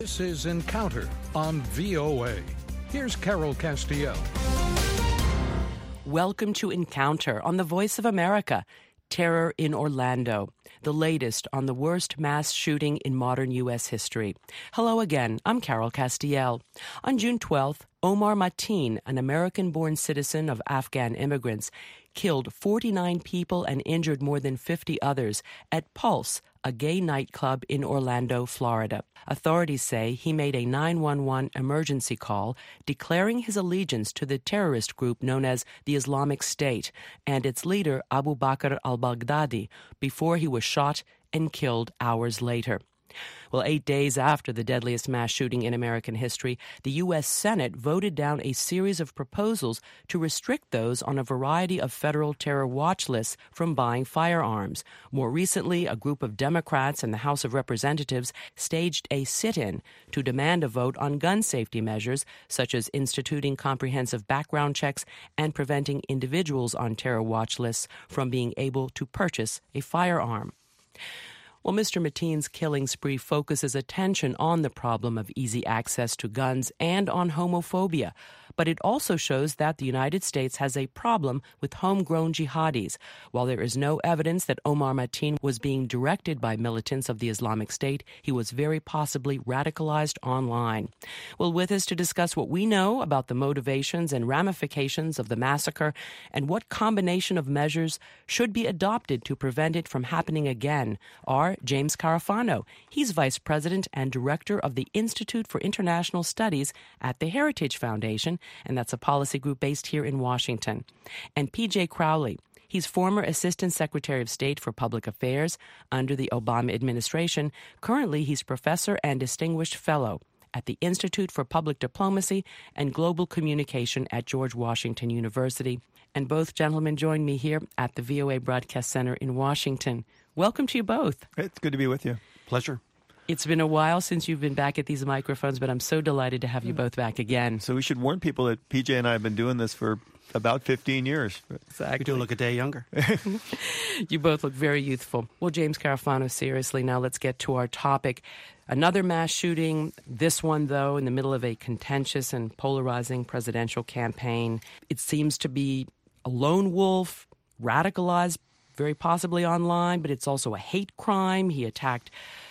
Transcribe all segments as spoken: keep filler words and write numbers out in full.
This is Encounter on V O A. Here's Carol Castiel. Welcome to Encounter on the Voice of America. Terror in Orlando, the latest on the worst mass shooting in modern U S history. Hello again, I'm Carol Castiel. On June twelfth, Omar Mateen, an American-born citizen of Afghan immigrants, killed forty-nine people and injured more than fifty others at Pulse, a gay nightclub in Orlando, Florida. Authorities say he made a nine one one emergency call declaring his allegiance to the terrorist group known as the Islamic State and its leader Abu Bakr al-Baghdadi before he was shot and killed hours later. Well, eight days after the deadliest mass shooting in American history, the U S Senate voted down a series of proposals to restrict those on a variety of federal terror watch lists from buying firearms. More recently, a group of Democrats in the House of Representatives staged a sit-in to demand a vote on gun safety measures, such as instituting comprehensive background checks and preventing individuals on terror watch lists from being able to purchase a firearm. Well, Mister Mateen's killing spree focuses attention on the problem of easy access to guns and on homophobia, but it also shows that the United States has a problem with homegrown jihadis. While there is no evidence that Omar Mateen was being directed by militants of the Islamic State, he was very possibly radicalized online. Well, with us to discuss what we know about the motivations and ramifications of the massacre and what combination of measures should be adopted to prevent it from happening again are James Carafano. He's Vice President and Director of the Institute for International Studies at the Heritage Foundation, and that's a policy group based here in Washington. And P J Crowley. He's former Assistant Secretary of State for Public Affairs under the Obama administration. Currently, he's Professor and Distinguished Fellow at the Institute for Public Diplomacy and Global Communication at George Washington University. And both gentlemen join me here at the V O A Broadcast Center in Washington. Welcome to you both. It's good to be with you. Pleasure. It's been a while since you've been back at these microphones, but I'm so delighted to have you both back again. So we should warn people that P J and I have been doing this for about fifteen years. Exactly. You do look a day younger. You both look very youthful. Well, James Carafano, seriously, now let's get to our topic. Another mass shooting, this one, though, in the middle of a contentious and polarizing presidential campaign. It seems to be a lone wolf, radicalized, very possibly online, but it's also a hate crime. He attacked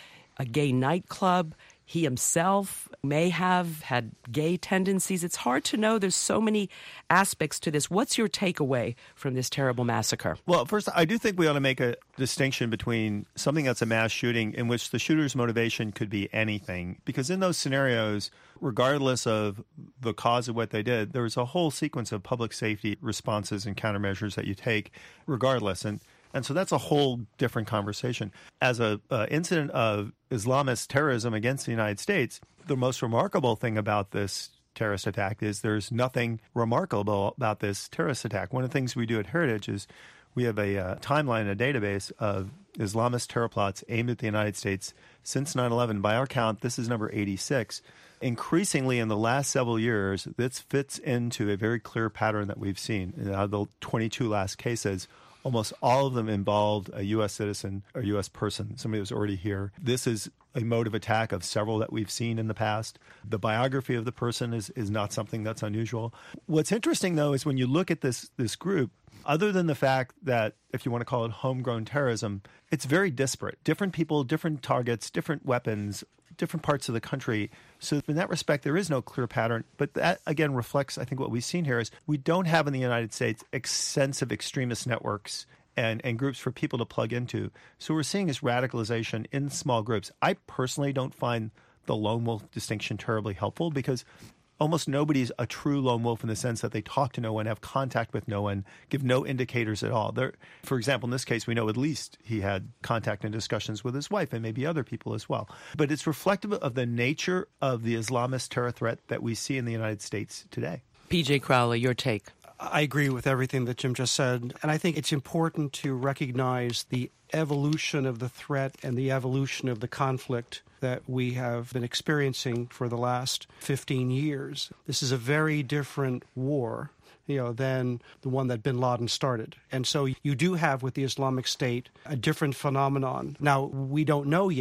a gay nightclub. He himself may have had gay tendencies. It's hard to know. There's so many aspects to this. What's your takeaway from this terrible massacre? Well, first, I do think we ought to make a distinction between something that's a mass shooting in which the shooter's motivation could be anything. Because in those scenarios, regardless of the cause of what they did, there was a whole sequence of public safety responses and countermeasures that you take regardless. And And so that's a whole different conversation. As a uh, incident of Islamist terrorism against the United States, the most remarkable thing about this terrorist attack is there's nothing remarkable about this terrorist attack. One of the things we do at Heritage is we have a uh, timeline, a database of Islamist terror plots aimed at the United States since nine eleven. By our count, this is number eighty-six. Increasingly in the last several years, this fits into a very clear pattern that we've seen. Out of the twenty-two last cases, almost all of them involved a U S citizen or U S person, somebody who was already here. This is a mode of attack of several that we've seen in the past. The biography of the person is, is not something that's unusual. What's interesting, though, is when you look at this this group, other than the fact that, if you want to call it homegrown terrorism, it's very disparate. Different people, different targets, different weapons, different parts of the country. So in that respect, there is no clear pattern. But that, again, reflects, I think, what we've seen here is we don't have in the United States extensive extremist networks and, and groups for people to plug into. So what we're seeing is radicalization in small groups. I personally don't find the lone wolf distinction terribly helpful because almost nobody's a true lone wolf in the sense that they talk to no one, have contact with no one, give no indicators at all. They're, for example, in this case, we know at least he had contact and discussions with his wife and maybe other people as well. But it's reflective of the nature of the Islamist terror threat that we see in the United States today. P J Crowley, your take. I agree with everything that Jim just said. And I think it's important to recognize the evolution of the threat and the evolution of the conflict that we have been experiencing for the last fifteen years. This is a very different war, you know, than the one that bin Laden started. And so you do have with the Islamic State a different phenomenon. Now, we don't know yet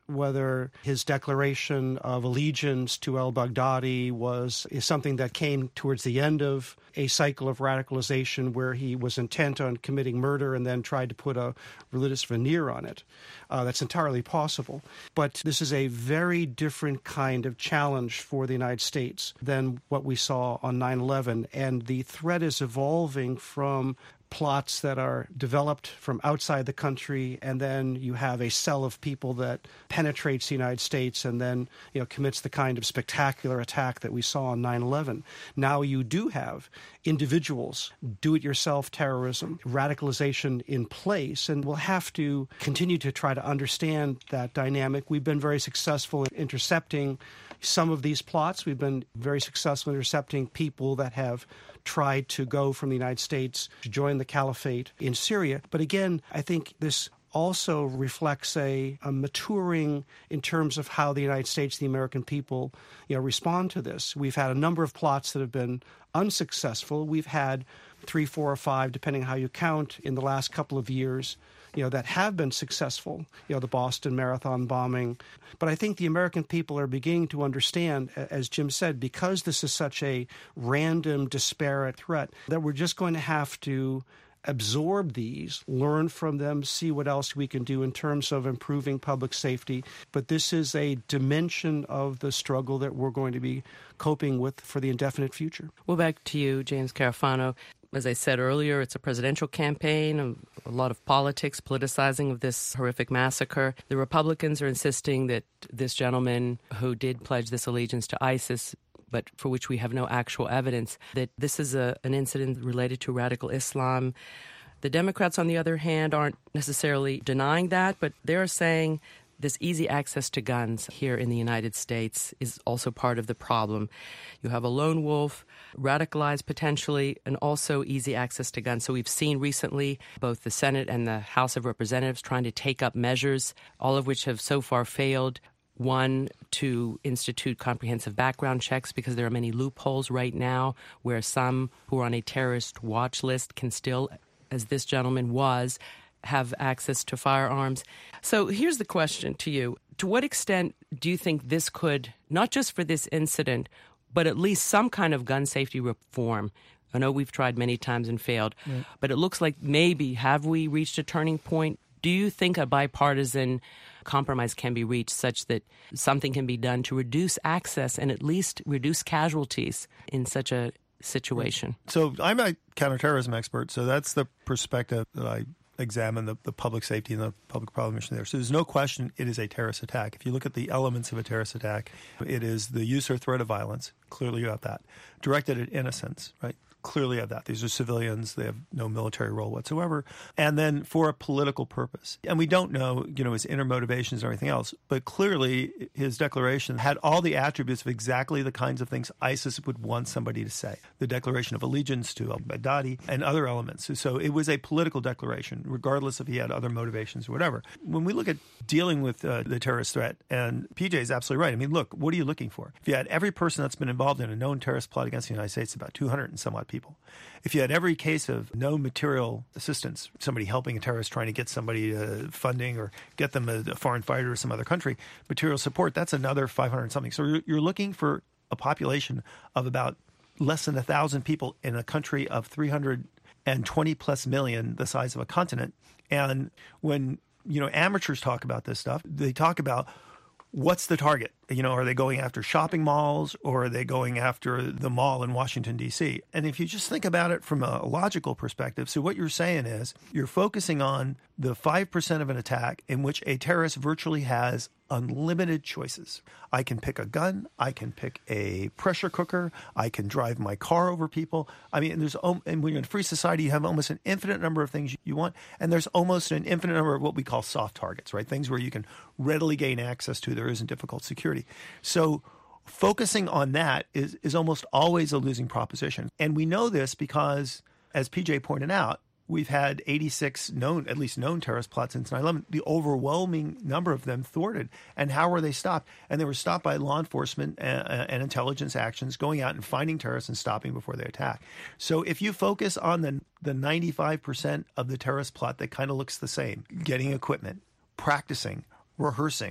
whether his declaration of allegiance to al-Baghdadi was is something that came towards the end of a cycle of radicalization where he was intent on committing murder and then tried to put a religious veneer on it. Uh, that's entirely possible. But this is a very different kind of challenge for the United States than what we saw on nine eleven. And the threat is evolving from plots that are developed from outside the country, and then you have a cell of people that penetrates the United States and then, you know, commits the kind of spectacular attack that we saw on nine eleven. Now you do have individuals, do-it-yourself terrorism, radicalization in place, and we'll have to continue to try to understand that dynamic. We've been very successful in intercepting some of these plots. We've been very successful in intercepting people that have tried to go from the United States to join the caliphate in Syria. But again, I think this also reflects a, a maturing in terms of how the United States, the American people, you know, respond to this. We've had a number of plots that have been unsuccessful. We've had three, four, or five, depending how you count, in the last couple of years, you know, that have been successful, you know, the Boston Marathon bombing. But I think the American people are beginning to understand, as Jim said, because this is such a random, disparate threat, that we're just going to have to absorb these, learn from them, see what else we can do in terms of improving public safety. But this is a dimension of the struggle that we're going to be coping with for the indefinite future. Well, back to you, James Carafano. As I said earlier, it's a presidential campaign, a lot of politics, politicizing of this horrific massacre. The Republicans are insisting that this gentleman who did pledge this allegiance to ISIS, but for which we have no actual evidence, that this is a, an incident related to radical Islam. The Democrats, on the other hand, aren't necessarily denying that, but they're saying this easy access to guns here in the United States is also part of the problem. You have a lone wolf, radicalized potentially, and also easy access to guns. So we've seen recently both the Senate and the House of Representatives trying to take up measures, all of which have so far failed. One, to institute comprehensive background checks because there are many loopholes right now where some who are on a terrorist watch list can still, as this gentleman was, have access to firearms. So here's the question to you. To what extent do you think this could, not just for this incident, but at least some kind of gun safety reform? I know we've tried many times and failed, right. But it looks like maybe, have we reached a turning point? Do you think a bipartisan compromise can be reached such that something can be done to reduce access and at least reduce casualties in such a situation? So I'm a counterterrorism expert, so that's the perspective that I examine the, the public safety and the public problem mission there. So there's no question it is a terrorist attack. If you look at the elements of a terrorist attack, it is the use or threat of violence. Clearly you have that. Directed at innocents, right? Clearly have that. These are civilians. They have no military role whatsoever. And then for a political purpose. And we don't know, you know, his inner motivations or anything else. But clearly his declaration had all the attributes of exactly the kinds of things ISIS would want somebody to say. The declaration of allegiance to al-Baghdadi and other elements. So it was a political declaration, regardless if he had other motivations or whatever. When we look at dealing with uh, the terrorist threat, and P J is absolutely right. I mean, look, what are you looking for? If you had every person that's been involved in a known terrorist plot against the United States, about two hundred and some odd people. If you had every case of no material assistance, somebody helping a terrorist, trying to get somebody uh, funding or get them a, a foreign fighter or some other country, material support, that's another five hundred something. So you're, you're looking for a population of about less than one thousand people in a country of three hundred twenty plus million, the size of a continent. And when, you know, amateurs talk about this stuff, they talk about what's the target? You know, are they going after shopping malls or are they going after the mall in Washington, D C? And if you just think about it from a logical perspective, so what you're saying is you're focusing on the five percent of an attack in which a terrorist virtually has unlimited choices. I can pick a gun. I can pick a pressure cooker. I can drive my car over people. I mean, there's and when you're in a free society, you have almost an infinite number of things you want. And there's almost an infinite number of what we call soft targets, right? Things where you can readily gain access to. There isn't difficult security. So focusing on that is, is almost always a losing proposition. And we know this because, as P J pointed out, we've had eighty-six known, at least known terrorist plots since nine eleven. The overwhelming number of them thwarted. And how were they stopped? And they were stopped by law enforcement and, and intelligence actions, going out and finding terrorists and stopping before they attack. So if you focus on the, the ninety-five percent of the terrorist plot that kind of looks the same, getting equipment, practicing, rehearsing,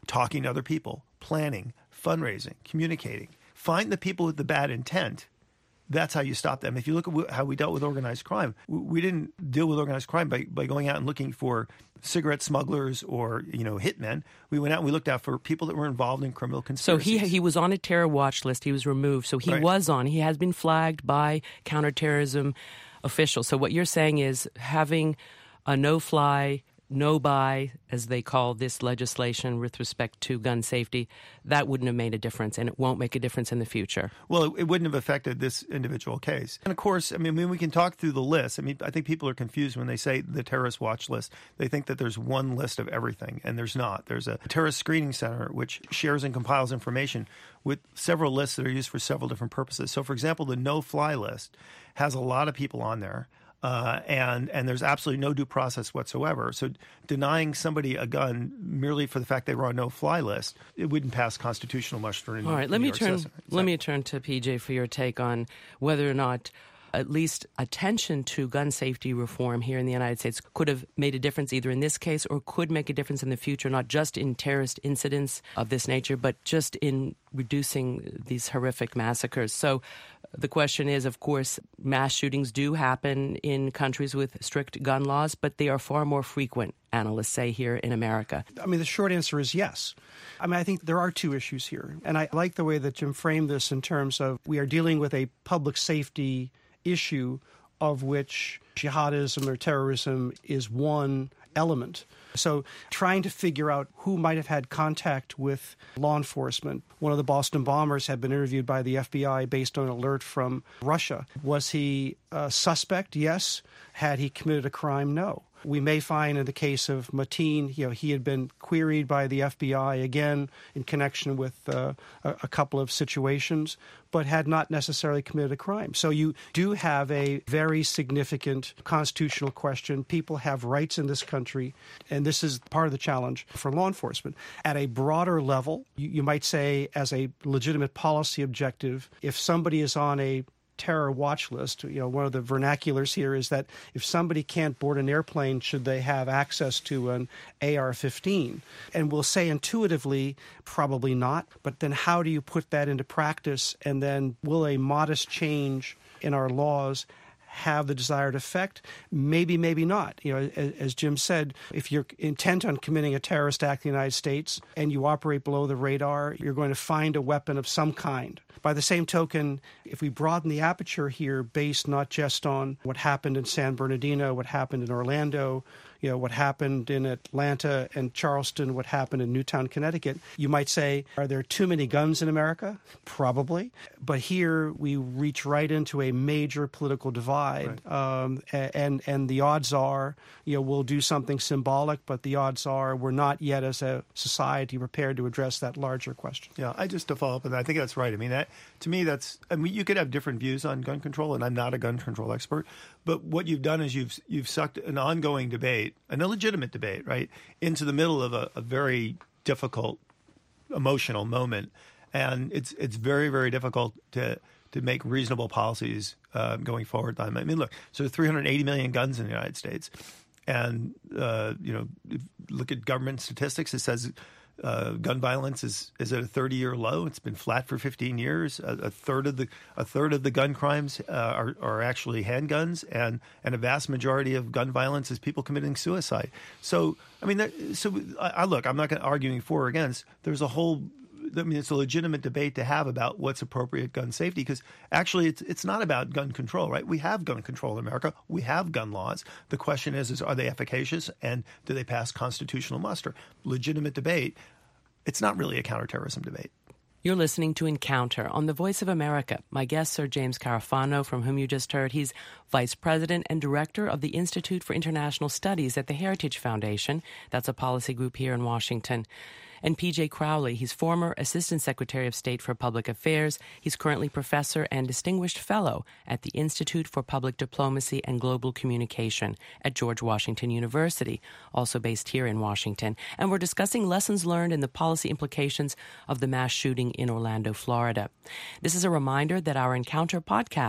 talking to other people, planning, fundraising, communicating. Find the people with the bad intent. That's how you stop them. If you look at how we dealt with organized crime, we didn't deal with organized crime by, by going out and looking for cigarette smugglers or, you know, hitmen. We went out and we looked out for people that were involved in criminal conspiracies. So he he was on a terror watch list. He was removed. So he Right. was on. He has been flagged by counterterrorism officials. So what you're saying is having a no-fly, no-buy, as they call this legislation with respect to gun safety, that wouldn't have made a difference, and it won't make a difference in the future. Well, it, it wouldn't have affected this individual case. And of course, I mean, I mean, we can talk through the list. I mean, I think people are confused when they say the terrorist watch list. They think that there's one list of everything, and there's not. There's a terrorist screening center which shares and compiles information with several lists that are used for several different purposes. So, for example, the no-fly list has a lot of people on there. Uh, and and there's absolutely no due process whatsoever. So denying somebody a gun merely for the fact they were on no-fly list, it wouldn't pass constitutional muster in All right, in let New me York turn. system. Let me turn to P J for your take on whether or not at least attention to gun safety reform here in the United States could have made a difference either in this case or could make a difference in the future, not just in terrorist incidents of this nature, but just in reducing these horrific massacres. So the question is, of course, mass shootings do happen in countries with strict gun laws, but they are far more frequent, analysts say, here in America. I mean, the short answer is yes. I mean, I think there are two issues here. And I like the way that Jim framed this in terms of we are dealing with a public safety issue of which jihadism or terrorism is one element. So trying to figure out who might have had contact with law enforcement. One of the Boston bombers had been interviewed by the F B I based on an alert from Russia. Was he a suspect? Yes. Had he committed a crime? No. We may find in the case of Mateen, you know, he had been queried by the F B I again in connection with uh, a, a couple of situations, but had not necessarily committed a crime. So you do have a very significant constitutional question. People have rights in this country, and this is part of the challenge for law enforcement. At a broader level, you, you might say as a legitimate policy objective, if somebody is on a terror watch list, you know, one of the vernaculars here is that if somebody can't board an airplane, should they have access to an A R fifteen? And we'll say intuitively, probably not. But then how do you put that into practice? And then will a modest change in our laws have the desired effect? Maybe, maybe not. You know, as, as Jim said, if you're intent on committing a terrorist act in the United States and you operate below the radar, you're going to find a weapon of some kind. By the same token, if we broaden the aperture here based not just on what happened in San Bernardino, what happened in Orlando, you know, what happened in Atlanta and Charleston, what happened in Newtown, Connecticut, you might say, are there too many guns in America? Probably. But here we reach right into a major political divide. Right. Um, and, and the odds are, you know, we'll do something symbolic, but the odds are we're not yet as a society prepared to address that larger question. Yeah, I just to follow up on that, I think that's right. I mean, that to me, that's, I mean, you could have different views on gun control, and I'm not a gun control expert, but what you've done is you've you've sucked an ongoing debate, an illegitimate debate, right, into the middle of a, a very difficult, emotional moment, and it's it's very very difficult to to make reasonable policies uh, going forward. I mean, look, so there are three hundred eighty million guns in the United States, and uh, you know, if you look at government statistics. It says uh, gun violence is, is at a thirty-year low. It's been flat for fifteen years. A, a third of the a third of the gun crimes uh, are are actually handguns, and and a vast majority of gun violence is people committing suicide. So I mean, that, so I, I look. I'm not going to arguing for or against. There's a whole. I mean, it's a legitimate debate to have about what's appropriate gun safety, because actually it's it's not about gun control, right? We have gun control in America. We have gun laws. The question is, is are they efficacious, and do they pass constitutional muster? Legitimate debate. It's not really a counterterrorism debate. You're listening to Encounter on the Voice of America. My guests are James Carafano, from whom you just heard. He's Vice President and Director of the Institute for International Studies at the Heritage Foundation. That's a policy group here in Washington. And P J Crowley, he's former Assistant Secretary of State for Public Affairs. He's currently Professor and Distinguished Fellow at the Institute for Public Diplomacy and Global Communication at George Washington University, also based here in Washington. And we're discussing lessons learned and the policy implications of the mass shooting in Orlando, Florida. This is a reminder that our Encounter podcast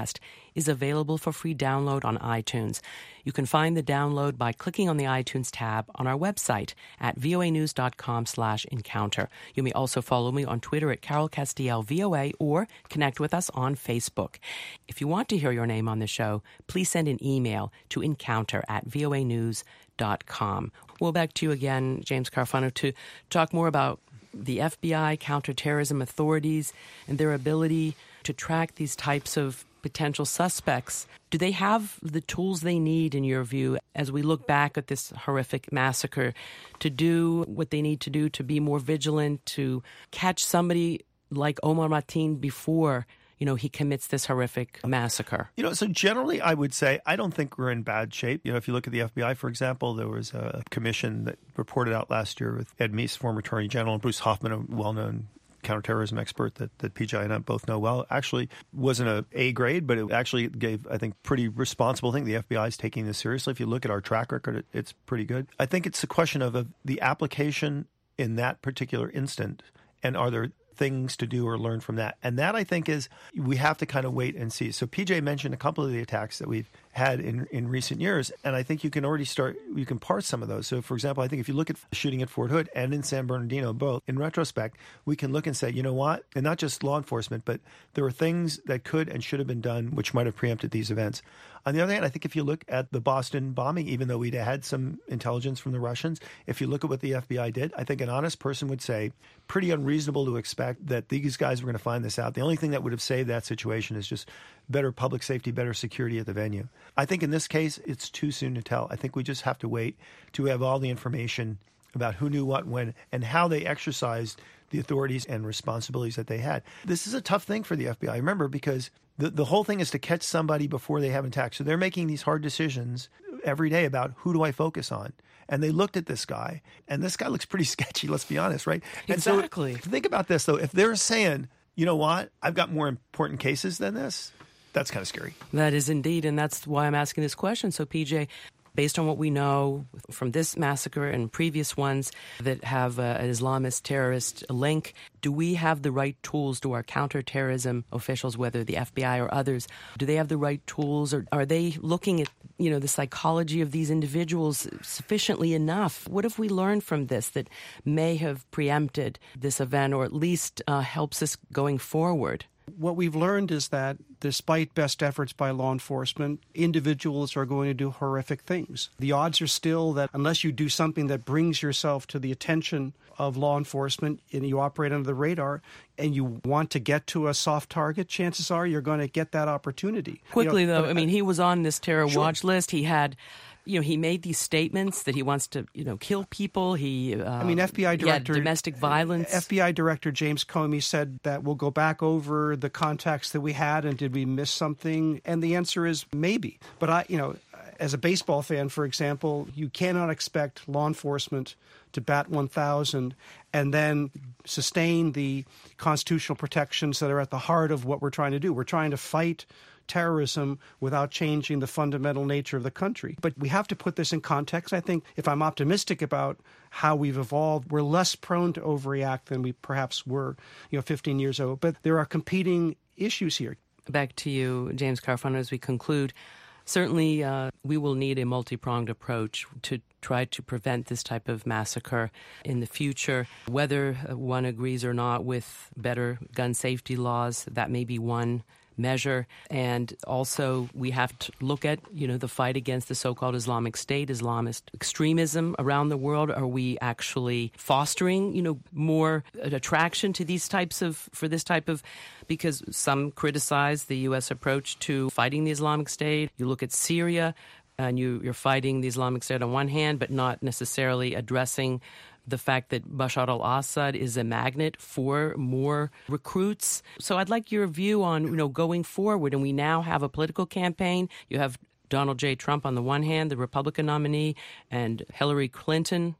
is available for free download on iTunes. You can find the download by clicking on the iTunes tab on our website at voanews.com slash encounter. You may also follow me on Twitter at Carol Castiel V O A or connect with us on Facebook. If you want to hear your name on the show, please send an email to encounter at voanews dot com. Well, back to you again, James Carafano, to talk more about the F B I, counterterrorism authorities, and their ability to track these types of potential suspects. Do they have the tools they need, in your view, as we look back at this horrific massacre, to do what they need to do to be more vigilant, to catch somebody like Omar Mateen before, you know, he commits this horrific massacre? You know, so generally I would say I don't think we're in bad shape. You know, if you look at the F B I, for example, there was a commission that reported out last year with Ed Meese, former Attorney General, and Bruce Hoffman, a well-known counterterrorism expert that, that P J and I both know well. Actually wasn't a A grade, but it actually gave, I think, pretty responsible thing. The F B I is taking this seriously. If you look at our track record, it, it's pretty good. I think it's a question of, of the application in that particular instant, and are there things to do or learn from that. And that, I think, is we have to kind of wait and see. So P J mentioned a couple of the attacks that we've had in, in recent years, and I think you can already start, you can parse some of those. So, for example, I think if you look at shooting at Fort Hood and in San Bernardino, both, in retrospect, we can look and say, you know what, and not just law enforcement, but there were things that could and should have been done which might have preempted these events. On the other hand, I think if you look at the Boston bombing, even though we'd had some intelligence from the Russians, if you look at what the F B I did, I think an honest person would say pretty unreasonable to expect that these guys were going to find this out. The only thing that would have saved that situation is just better public safety, better security at the venue. I think in this case, it's too soon to tell. I think we just have to wait to have all the information about who knew what, when, and how they exercised the authorities and responsibilities that they had. This is a tough thing for the F B I, remember, because the, the whole thing is to catch somebody before they have an attack. So they're making these hard decisions every day about who do I focus on. And they looked at this guy, and this guy looks pretty sketchy, let's be honest, right? Exactly. And so think about this, though. If they're saying, you know what, I've got more important cases than this, that's kind of scary. That is indeed, and that's why I'm asking this question. So, P J, based on what we know from this massacre and previous ones that have uh, an Islamist terrorist link, do we have the right tools? Do our counterterrorism officials, whether the F B I or others, do they have the right tools, or are they looking at, you know, the psychology of these individuals sufficiently enough? What have we learned from this that may have preempted this event, or at least uh, helps us going forward? What we've learned is that despite best efforts by law enforcement, individuals are going to do horrific things. The odds are still that unless you do something that brings yourself to the attention of law enforcement and you operate under the radar and you want to get to a soft target, chances are you're going to get that opportunity. Quickly, you know, though, but, I mean, he was on this terror sure. watch list. He had... You know, he made these statements that he wants to, you know, kill people. He, uh, I mean, F B I director, domestic violence. F B I Director James Comey said that we'll go back over the contacts that we had, and did we miss something? And the answer is maybe. But I, you know, as a baseball fan, for example, you cannot expect law enforcement to bat one thousand and then sustain the constitutional protections that are at the heart of what we're trying to do. We're trying to fight terrorism without changing the fundamental nature of the country. But we have to put this in context. I think if I'm optimistic about how we've evolved, we're less prone to overreact than we perhaps were, you know, fifteen years ago. But there are competing issues here. Back to you, James Carafano, as we conclude. Certainly, uh, we will need a multi-pronged approach to try to prevent this type of massacre in the future. Whether one agrees or not with better gun safety laws, that may be one measure. And also we have to look at, you know, the fight against the so-called Islamic State, Islamist extremism around the world. Are we actually fostering, you know, more attraction to these types of, for this type of, because some criticize the U S approach to fighting the Islamic State. You look at Syria and you, you're fighting the Islamic State on one hand, but not necessarily addressing the fact that Bashar al-Assad is a magnet for more recruits. So I'd like your view on, you know, going forward. And we now have a political campaign. You have Donald J. Trump on the one hand, the Republican nominee, and Hillary Clinton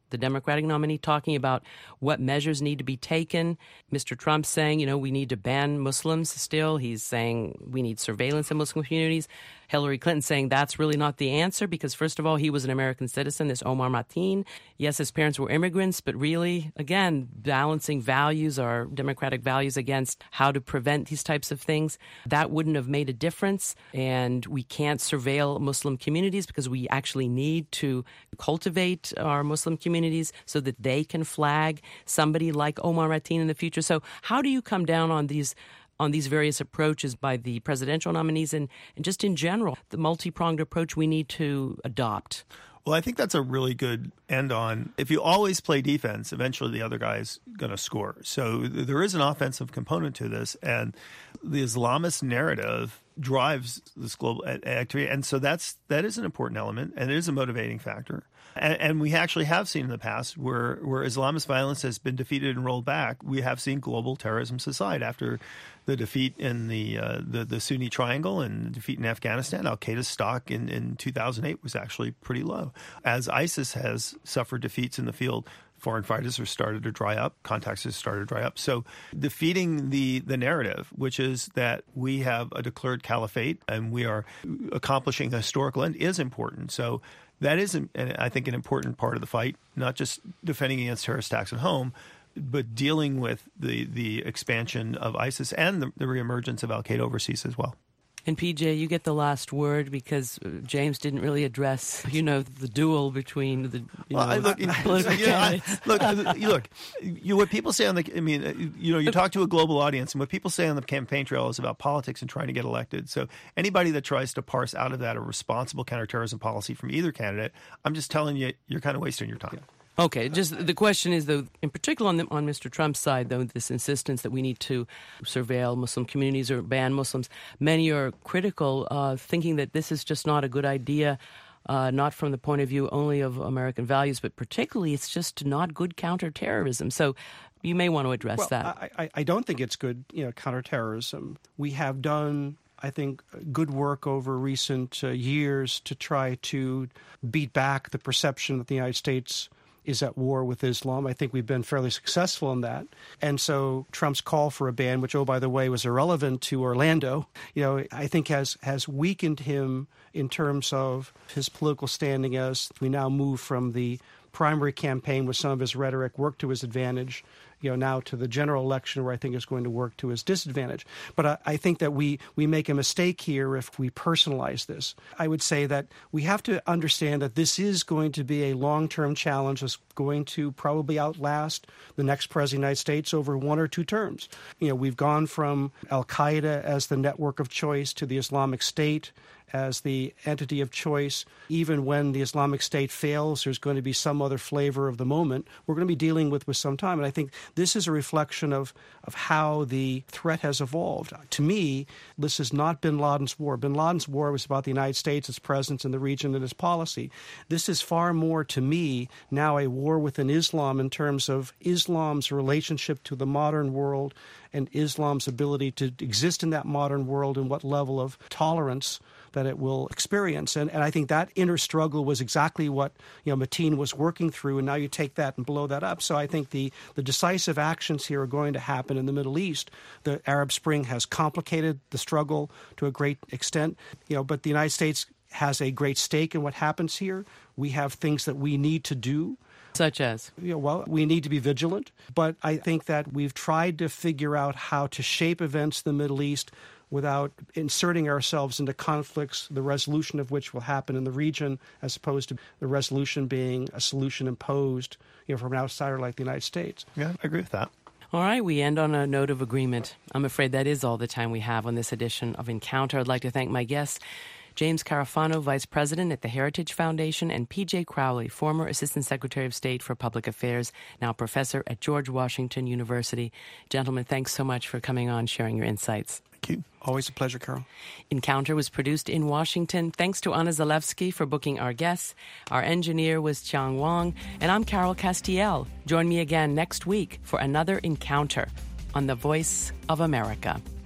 the Democratic nominee, talking about what measures need to be taken. Mister Trump saying, you know, we need to ban Muslims still. He's saying we need surveillance in Muslim communities. Hillary Clinton saying that's really not the answer because, first of all, he was an American citizen, this Omar Mateen. Yes, his parents were immigrants, but really, again, balancing values, our democratic values, against how to prevent these types of things, that wouldn't have made a difference. And we can't surveil Muslim communities because we actually need to cultivate our Muslim communities so that they can flag somebody like Omar Mateen in the future. So how do you come down on these on these various approaches by the presidential nominees and, and just in general, the multi-pronged approach we need to adopt? Well, I think that's a really good end on. If you always play defense, eventually the other guy's going to score. So there is an offensive component to this, and the Islamist narrative drives this global activity. And so that's that is an important element, and it is a motivating factor. And, and we actually have seen in the past where, where Islamist violence has been defeated and rolled back. We have seen global terrorism subside after the defeat in the uh, the, the Sunni Triangle and the defeat in Afghanistan. Al-Qaeda's stock in, in two thousand eight was actually pretty low. As ISIS has suffered defeats in the field, foreign fighters have started to dry up, contacts have started to dry up. So defeating the, the narrative, which is that we have a declared caliphate and we are accomplishing a historical end, is important. So that is, I think, an important part of the fight, not just defending against terrorist attacks at home, but dealing with the, the expansion of ISIS and the, the reemergence of Al-Qaeda overseas as well. And P J, you get the last word because James didn't really address, you know, the duel between the you well, know, I look, political you know, I, candidates. look, you look, you, what people say on the, I mean, you know, you talk to a global audience, and what people say on the campaign trail is about politics and trying to get elected. So anybody that tries to parse out of that a responsible counterterrorism policy from either candidate, I'm just telling you, you're kind of wasting your time. Yeah. Okay, just the question is, though, in particular on, the, on Mister Trump's side, though, this insistence that we need to surveil Muslim communities or ban Muslims, many are critical, uh, thinking that this is just not a good idea, uh, not from the point of view only of American values, but particularly it's just not good counterterrorism. So you may want to address well, that. I, I don't think it's good, you know, counterterrorism. We have done, I think, good work over recent uh, years to try to beat back the perception that the United States is at war with Islam. I think we've been fairly successful in that. And so Trump's call for a ban, which, oh, by the way, was irrelevant to Orlando, you know, I think has, has weakened him in terms of his political standing as we now move from the primary campaign with some of his rhetoric worked to his advantage, you know, now to the general election where I think is going to work to his disadvantage. But I, I think that we, we make a mistake here if we personalize this. I would say that we have to understand that this is going to be a long-term challenge that's going to probably outlast the next president of the United States over one or two terms. You know, we've gone from Al-Qaeda as the network of choice to the Islamic State as the entity of choice. Even when the Islamic State fails, there's going to be some other flavor of the moment we're going to be dealing with with some time. And I think this is a reflection of, of how the threat has evolved. To me, this is not bin Laden's war. Bin Laden's war was about the United States, its presence in the region, and its policy. This is far more, to me, now a war within Islam in terms of Islam's relationship to the modern world and Islam's ability to exist in that modern world and what level of tolerance that it will experience. And, and I think that inner struggle was exactly what, you know, Mateen was working through, and now you take that and blow that up. So I think the, the decisive actions here are going to happen in the Middle East. The Arab Spring has complicated the struggle to a great extent, you know, but the United States has a great stake in what happens here. We have things that we need to do. Such as? You know, well, we need to be vigilant, but I think that we've tried to figure out how to shape events in the Middle East without inserting ourselves into conflicts, the resolution of which will happen in the region, as opposed to the resolution being a solution imposed, you know, from an outsider like the United States. Yeah, I agree with that. All right, we end on a note of agreement. I'm afraid that is all the time we have on this edition of Encounter. I'd like to thank my guests, James Carafano, Vice President at the Heritage Foundation, and P J Crowley, former Assistant Secretary of State for Public Affairs, now Professor at George Washington University. Gentlemen, thanks so much for coming on, sharing your insights. Thank you. Always a pleasure, Carol. Encounter was produced in Washington. Thanks to Anna Zalewski for booking our guests. Our engineer was Chiang Wong, and I'm Carol Castiel. Join me again next week for another Encounter on the Voice of America.